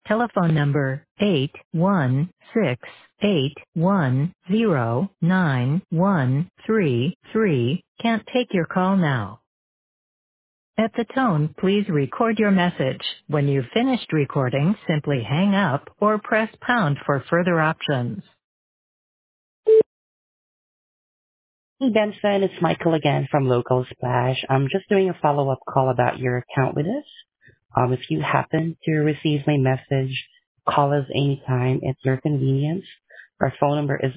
Telephone number 816-810-9133 can't take your call now. At the tone, please record your message. When you've finished recording, simply hang up or press pound for further options. Hey Benson, it's Michael again from Local Splash. I'm just doing a follow-up call about your account with us. If you happen to receive my message, call us anytime at your convenience. Our phone number is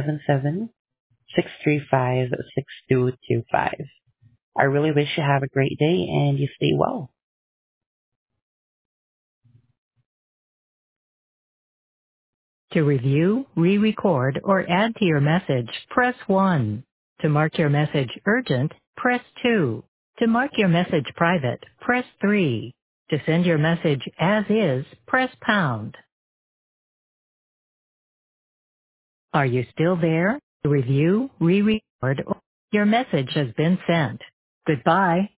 877-635-6225. I really wish you have a great day and you stay well. To review, re-record, or add to your message, press 1. To mark your message urgent, press 2. To mark your message private, press 3. To send your message as is, press pound. Are you still there? To review, re-record, or your message has been sent. Goodbye.